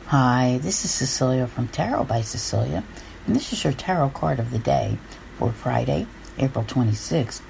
Hi, this is Cecilia from Tarot by Cecilia, and this is your tarot card of the day for Friday, April 26,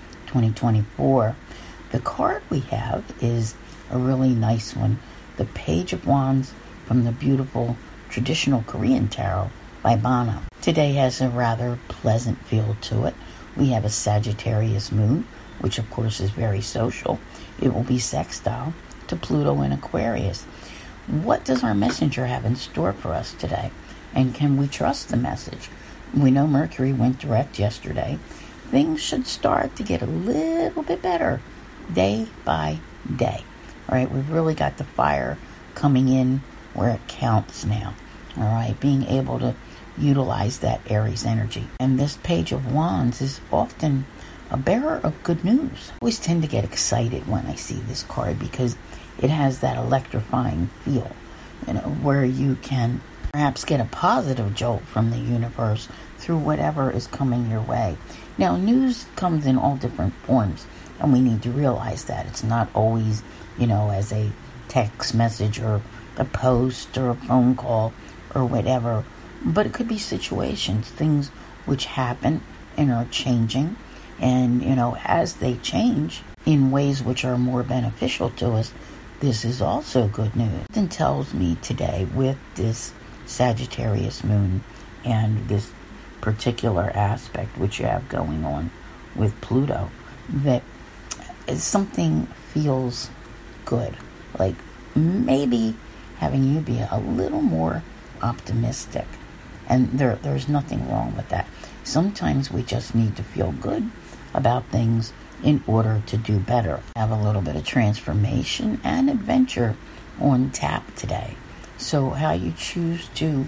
2024. The card we have is a really nice one, the Page of Wands from the beautiful traditional Korean tarot by Bana. Today has a rather pleasant feel to it. We have a Sagittarius moon, which of course is very social. It will be sextile to Pluto in Aquarius. What does our messenger have in store for us today? And can we trust the message? We know Mercury went direct yesterday. Things should start to get a little bit better day by day. All right, we've really got the fire coming in where it counts now. All right, being able to utilize that Aries energy. And this Page of Wands is often a bearer of good news. I always tend to get excited when I see this card because it has that electrifying feel, where you can perhaps get a positive jolt from the universe through whatever is coming your way. Now, news comes in all different forms, and we need to realize that. It's not always, as a text message or a post or a phone call or whatever, but it could be situations, things which happen and are changing, and, as they change in ways which are more beneficial to us, this is also good news. It tells me today with this Sagittarius moon and this particular aspect which you have going on with Pluto that something feels good. Like maybe having you be a little more optimistic. And there's nothing wrong with that. Sometimes we just need to feel good about things in order to do better. Have a little bit of transformation and adventure on tap today. So how you choose to,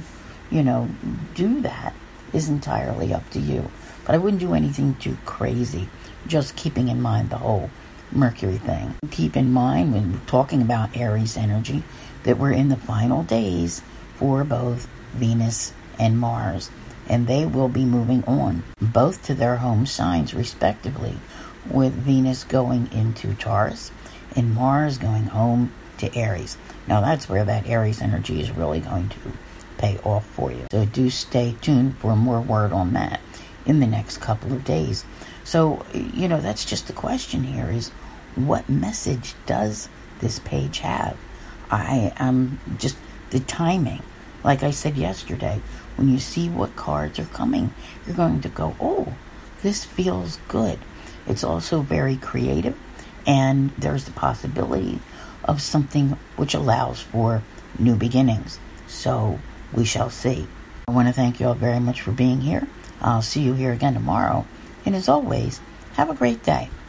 do that is entirely up to you. But I wouldn't do anything too crazy, just keeping in mind the whole Mercury thing. Keep in mind when we're talking about Aries energy that we're in the final days for both Venus and Mars, and they will be moving on, both to their home signs respectively, with Venus going into Taurus and Mars going home to Aries. Now that's where that Aries energy is really going to pay off for you. So do stay tuned for more word on that in the next couple of days. So, that's just the question here is, what message does this page have? I am just the timing. Like I said yesterday, when you see what cards are coming, you're going to go, oh, this feels good. It's also very creative, and there's the possibility of something which allows for new beginnings. So we shall see. I want to thank you all very much for being here. I'll see you here again tomorrow. And as always, have a great day.